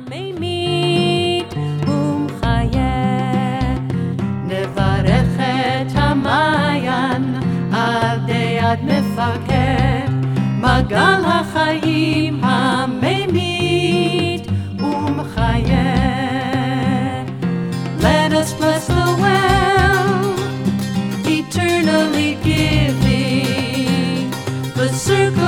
המימית ומחיה. נברך את המעיין עד יד מפקד, מגל החיים המימית ומחיה. Let us bless the well, eternally giving the circle